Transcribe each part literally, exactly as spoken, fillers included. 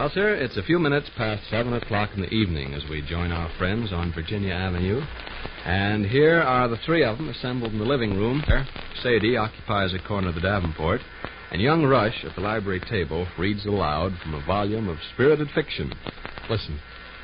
Well, sir, it's a few minutes past seven o'clock in the evening as we join our friends on Virginia Avenue. And here are the three of them assembled in the living room. Sadie occupies a corner of the Davenport, and young Rush at the library table reads aloud from a volume of spirited fiction. Listen.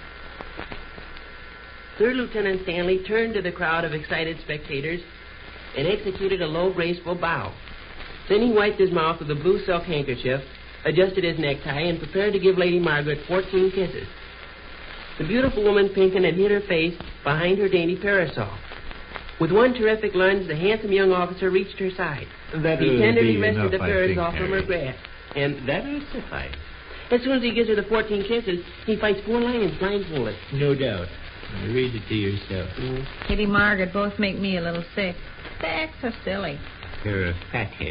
Third Lieutenant Stanley turned to the crowd of excited spectators and executed a low, graceful bow. Then he wiped his mouth with a blue silk handkerchief, adjusted his necktie, and prepared to give Lady Margaret fourteen kisses. The beautiful woman Pinkin had hid her face behind her dainty parasol. With one terrific lunge, the handsome young officer reached her side. That'll he tenderly be rested enough, the I parasol think, from her Harry. grasp. And That'll suffice. as soon as he gives her the fourteen kisses, he fights four lions blindfolded. No doubt. Read it to yourself. Mm. Kitty Margaret both make me a little sick. They act so silly. You're a fathead.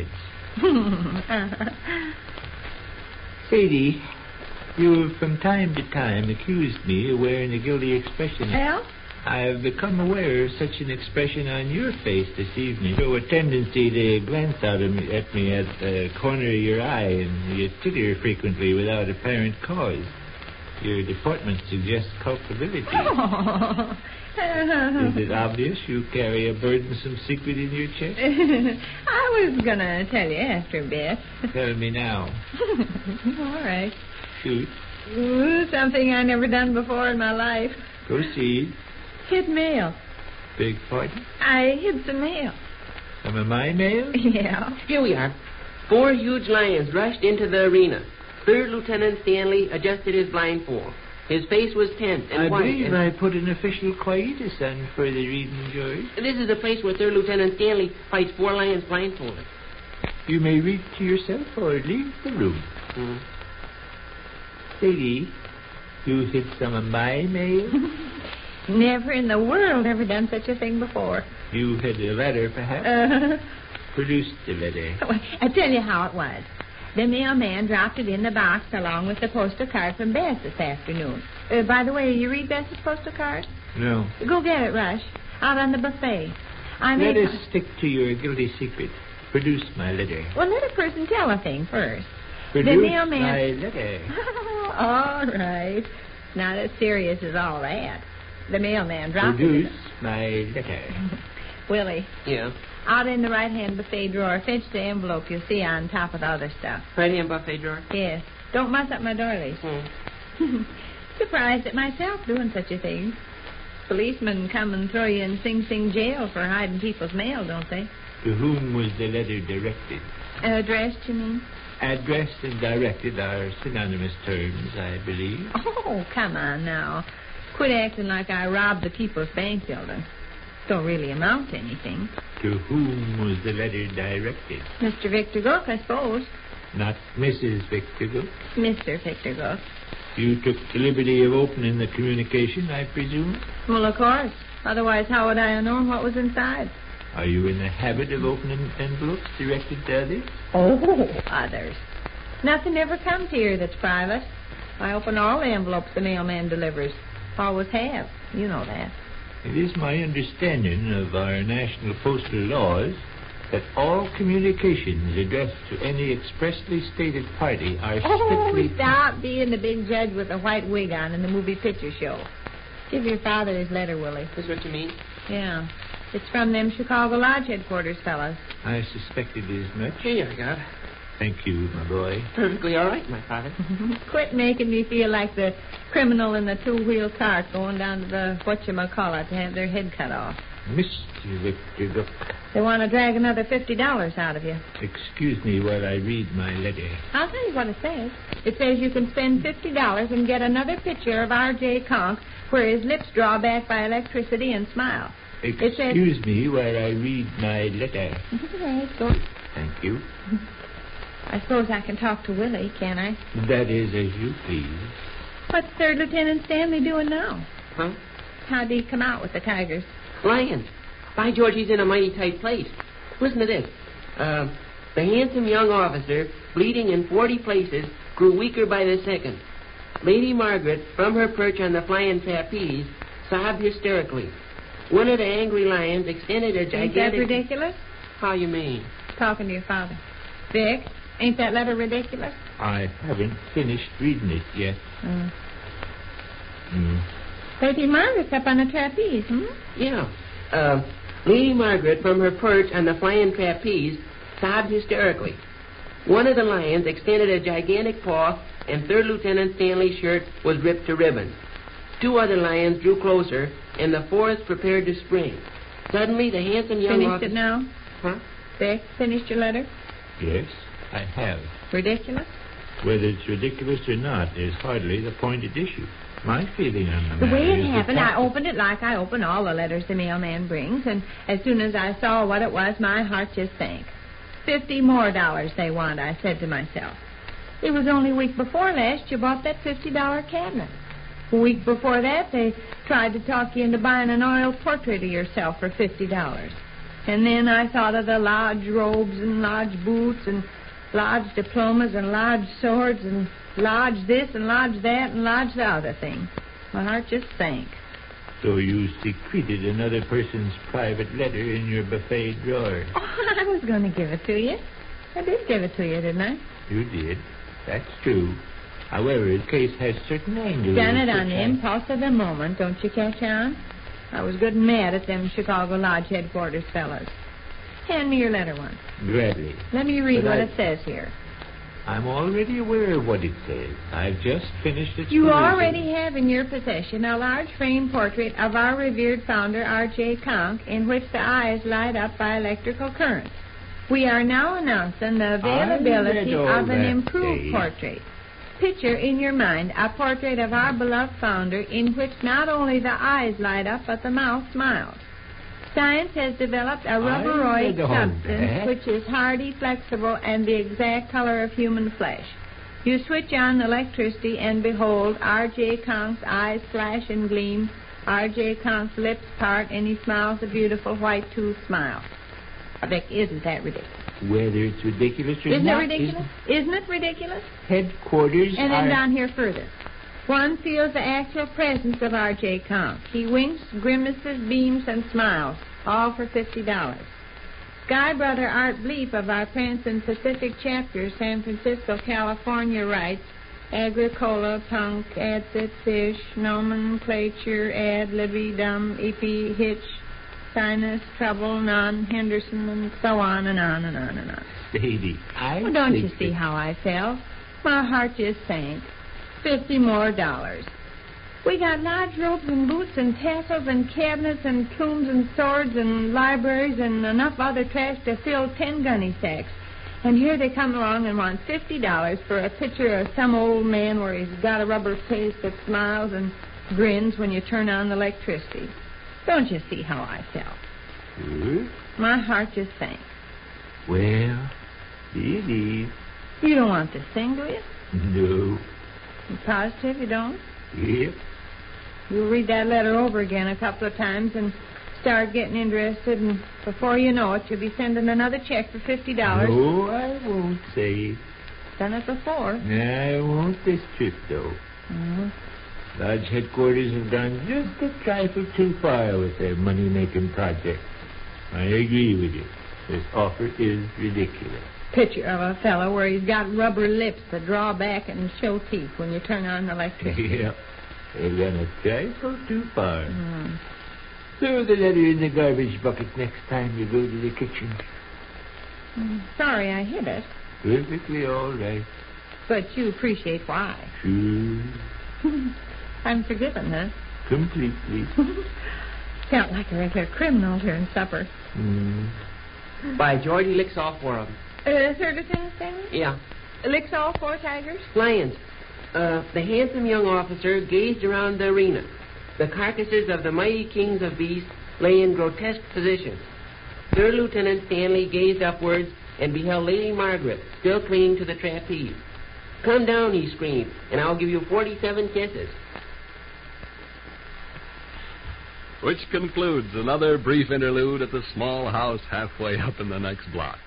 Sadie, you have from time to time accused me of wearing a guilty expression. Well? I have become aware of such an expression on your face this evening. Show a tendency to glance out at me, at me at the corner of your eye, and you titter frequently without apparent cause. Your deportment suggests culpability. Oh. Is it obvious you carry a burdensome secret in your chest? I was going to tell you after a bit. Tell me now. All right. Shoot. Ooh, something I never done before in my life. Proceed. Hid mail. Big pardon? I hid some mail. Some of my mail? Yeah. Here we are. Four huge lions rushed into the arena. Third Lieutenant Stanley adjusted his blindfold. His face was tense and I white. believe and I put an official quietus on further reading, George. This is the place where Third Lieutenant Stanley fights four lions blindfolded. You may read to yourself or leave the room. Mm. Sadie, you hid some of my mail? Never in the world ever done such a thing before. You had a letter, perhaps? Uh, Produce the letter. I'll tell you how it was. The mailman dropped it in the box along with the postal card from Bess this afternoon. Uh, by the way, you read Bess's postal card? No. Go get it, Rush. Out on the buffet. I Let made... us stick to your guilty secret. Produce my letter. Well, let a person tell a thing first. Produce the mailman... my letter. All right. Not as serious as all that. The mailman dropped Produce it. my letter. Willie, Yeah. out in the right-hand buffet drawer, fetch the envelope you'll see on top of the other stuff. Right hand buffet drawer? Yes. Don't mess up my doilies. Mm. Surprised at myself doing such a thing. Policemen come and throw you in Sing Sing jail for hiding people's mail, don't they? To whom was the letter directed? Addressed, you mean? Addressed and directed are synonymous terms, I believe. Oh, come on now. Quit acting like I robbed the People's Bank building. Don't really amount to anything. To whom was the letter directed? Mister Victor Gook, I suppose. Not Missus Victor Gook. Mister Victor Gook. You took the liberty of opening the communication, I presume? Well, of course. Otherwise, how would I have known what was inside? Are you in the habit of opening envelopes directed to others? Oh, others. Nothing ever comes here that's private. I open all the envelopes the mailman delivers. Always have. You know that. It is my understanding of our national postal laws that all communications addressed to any expressly stated party are Oh, strictly... stop being the big judge with the white wig on in the movie picture show. Give your father his letter, Willie. Is what you mean? Yeah. It's from them Chicago Lodge headquarters fellas. I suspected as much. Here you go. Thank you, my boy. Perfectly all right, my father. Quit making me feel like the criminal in the two-wheel cart going down to the whatchamacallit to have their head cut off. Mister Victor Gook, They want to drag another fifty dollars out of you. excuse me while I read my letter. I'll tell you what it says. It says you can spend fifty dollars and get another picture of R J. Conk where his lips draw back by electricity and smile. It says... Excuse me while I read my letter. All right, go. Thank you. I suppose I can talk to Willie, can I? That is as you please. What's Third Lieutenant Stanley doing now? Huh? How'd he come out with the tigers? Lions. By George, he's in a mighty tight place. Listen to this. Uh, the handsome young officer, bleeding in forty places, grew weaker by the second. Lady Margaret, from her perch on the flying trapeze, sobbed hysterically. One of the angry lions extended a Ain't that gigantic... ridiculous? How you mean? Talking to your father. Vic, Ain't that letter ridiculous? I haven't finished reading it yet. Mm. Mm. Lady Margaret's up on the trapeze, hmm? Yeah. Uh, Lady Margaret, from her perch on the flying trapeze, sobbed hysterically. One of the lions extended a gigantic paw, and Third Lieutenant Stanley's shirt was ripped to ribbons. Two other lions drew closer, and the fourth prepared to spring. Suddenly, the handsome young Finished officer... it now? Huh? Dick, finished your letter? Yes, I have. Ridiculous? Whether it's ridiculous or not is hardly the point at issue. My feeling on the The matter way it is happened, that I opened it like I open all the letters the mailman brings, and as soon as I saw what it was, my heart just sank. Fifty more dollars they want, I said to myself. It was only a week before last you bought that fifty-dollar cabinet. A week before that, they tried to talk you into buying an oil portrait of yourself for fifty dollars. And then I thought of the lodge robes and lodge boots and lodge diplomas and lodge swords and lodge this and lodge that and lodge the other thing. My heart just sank. So you secreted another person's private letter in your buffet drawer. Oh, I was going to give it to you. I did give it to you, didn't I? You did. That's true. However, the case has certain angles. Done it on which the I- impulse of the moment, don't you catch on? I was good and mad at them Chicago Lodge headquarters fellas. Hand me your letter once. Gladly. Let me read But what I- it says here. I'm already aware of what it says. I've just finished its You perusal. already have in your possession a large framed portrait of our revered founder, R J. Conk, in which the eyes light up by electrical current. We are now announcing the availability I read all of an that improved day. portrait. Picture in your mind a portrait of our beloved founder in which not only the eyes light up, but the mouth smiles. Science has developed a rubberoid read all substance that. which is hardy, flexible, and the exact color of human flesh. You switch on the electricity and behold, R J. Conk's eyes flash and gleam, R J. Conk's lips part, and he smiles a beautiful white-toothed smile. I bet, isn't that ridiculous? Whether it's ridiculous or Isn't not... it ridiculous? Isn't it ridiculous? Headquarters And then are... down here further. One feels the actual presence of R J. Conk. He winks, grimaces, beams, and smiles, all for fifty dollars. Sky Brother Art Bleep of our Prancin Pacific chapter, San Francisco, California, writes, Agricola, Punk, Adsit, Fish, Nomenclature, Ad, Libby, Dum, Epi, Hitch, Sinus, Trouble, Non, Henderson, and so on and on and on and on. Sadie, I Well, don't you think see that- how I felt? My heart just sank. Fifty more dollars. We got lodge robes and boots and tassels and cabinets and plumes and swords and libraries and enough other trash to fill ten gunny sacks. And here they come along and want fifty dollars for a picture of some old man where he's got a rubber face that smiles and grins when you turn on the electricity. Don't you see how I felt? Sure. My heart just sank. Well, it is. You don't want this thing, do you? No. You positive you don't? Yep. You'll read that letter over again a couple of times and start getting interested, and before you know it, you'll be sending another check for fifty dollars. No, I won't say. Done it before. I won't this trip, though. Mm-hmm. Lodge headquarters have gone just a trifle too far with their money-making project. I agree with you. This offer is ridiculous. Picture of a fellow where he's got rubber lips that draw back and show teeth when you turn on the electricity. Yeah. They've gone a trifle too far. Mm. Throw the letter in the garbage bucket next time you go to the kitchen. Mm, Sorry I hid it, Perfectly all right. but you appreciate why. Sure. I'm forgiven, huh? Completely. Felt like a regular criminal during supper. Mm. By George, he licks all four of them. Uh, Third Lieutenant Stanley? Yeah. Licks all four tigers? Lions. Uh, the handsome young officer gazed around the arena. The carcasses of the mighty kings of beasts lay in grotesque positions. Third Lieutenant Stanley gazed upwards and beheld Lady Margaret still clinging to the trapeze. Come down, he screamed, and I'll give you forty-seven kisses. Which concludes another brief interlude at the small house halfway up in the next block.